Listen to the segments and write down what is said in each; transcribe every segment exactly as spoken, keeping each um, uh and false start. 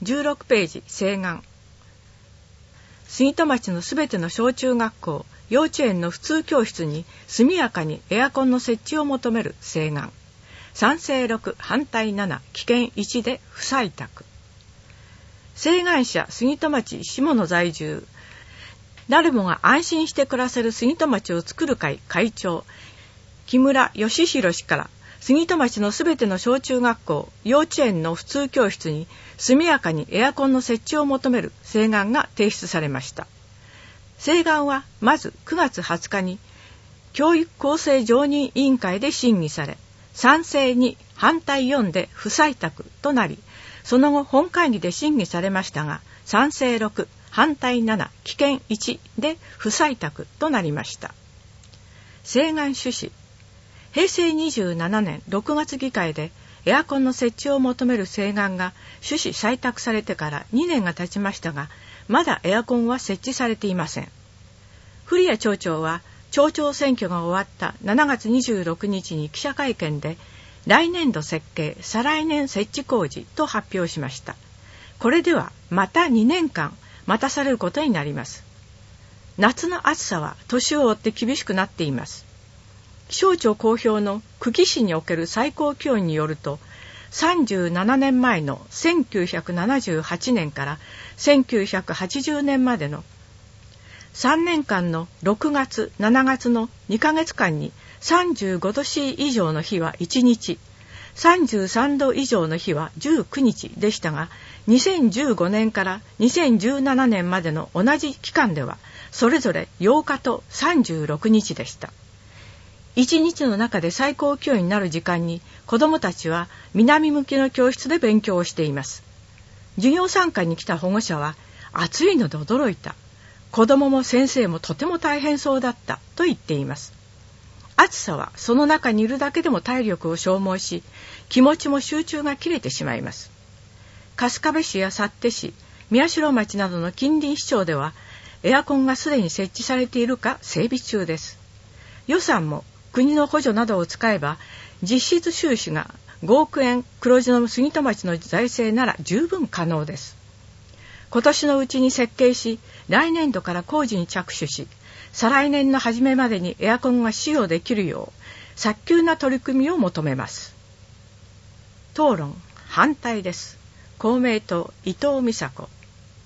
じゅうろくページ請願。杉戸町のすべての小中学校、幼稚園の普通教室に速やかにエアコンの設置を求める請願。賛成ろく、反対なな、棄権いちで不採択。請願者杉戸町下野在住、誰もが安心して暮らせる杉戸町を作る会会長、木村義弘氏から杉戸町のすべての小中学校、幼稚園の普通教室に速やかにエアコンの設置を求める請願が提出されました。請願はまずくがつはつかに教育公正常任委員会で審議され、賛成に反対よんで不採択となり、その後本会議で審議されましたが、賛成ろく、反対なな、棄権いちで不採択となりました。請願趣旨。へいせいにじゅうななねんろくがつ議会でエアコンの設置を求める請願が趣旨採択されてからにねんが経ちましたが、まだエアコンは設置されていません。古谷町長は町長選挙が終わったしちがつにじゅうろくにちに記者会見で、来年度設計、再来年設置工事と発表しました。これではまたにねんかん待たされることになります。夏の暑さは年を追って厳しくなっています。気象庁公表の久喜市における最高気温によると、さんじゅうななねんまえのせんきゅうひゃくななじゅうはちねんからせんきゅうひゃくはちじゅうねんまでのさんねんかんのろくがつ、しちがつのにかげつかんにさんじゅうごど C 以上の日はいちにち、さんじゅうさんど以上の日はじゅうくにちでしたが、にせんじゅうごねんからにせんじゅうななねんまでの同じ期間ではそれぞれようかとさんじゅうろくにちでした。いちにちの中で最高気温になる時間に子どもたちは南向きの教室で勉強をしています。授業参観に来た保護者は、暑いので驚いた。子どもも先生もとても大変そうだったと言っています。暑さはその中にいるだけでも体力を消耗し、気持ちも集中が切れてしまいます。春日部市や幸手市、宮代町などの近隣市町では、エアコンがすでに設置されているか整備中です。予算も国の補助などを使えば、実質収支がごおくえん黒字の杉戸町の財政なら十分可能です。今年のうちに設計し、来年度から工事に着手し、再来年の初めまでにエアコンが使用できるよう、早急な取り組みを求めます。討論、反対です。公明党、伊藤美佐子。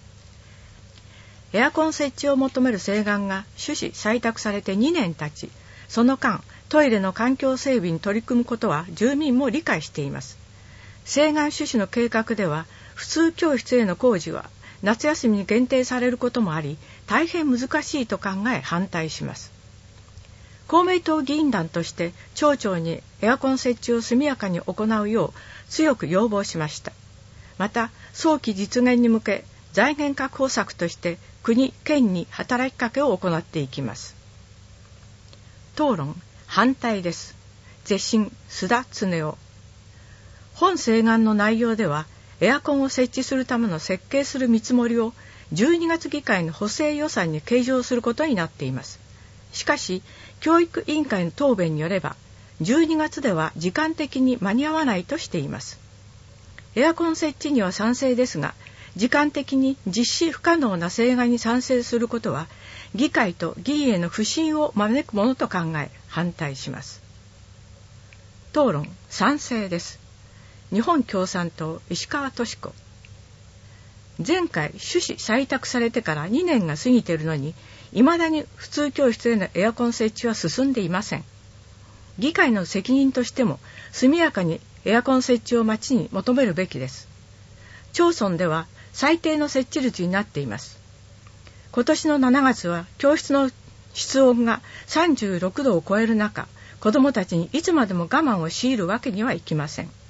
エアコン設置を求める請願が趣旨採択されてにねん経ち、その間、トイレの環境整備に取り組むことは住民も理解しています。請願趣旨の計画では、普通教室への工事は夏休みに限定されることもあり、大変難しいと考え反対します。公明党議員団として町長にエアコン設置を速やかに行うよう強く要望しました。また、早期実現に向け財源確保策として国・県に働きかけを行っていきます。討論、反対です。是審、須田恒夫。本請願の内容では、エアコンを設置するための設計する見積もりをじゅうにがつ議会の補正予算に計上することになっています。しかし、教育委員会の答弁によれば、じゅうにがつでは時間的に間に合わないとしています。エアコン設置には賛成ですが、時間的に実施不可能な請願に賛成することは、議会と議員への不信を招くものと考え、反対します。討論、賛成です。日本共産党、石川敏子。前回趣旨採択されてからにねんが過ぎているのに、未だに普通教室へのエアコン設置は進んでいません。議会の責任としても、速やかにエアコン設置を町に求めるべきです。町村では最低の設置率になっています。今年のしちがつは教室の室温がさんじゅうろくどを超える中、子どもたちにいつまでも我慢を強いるわけにはいきません。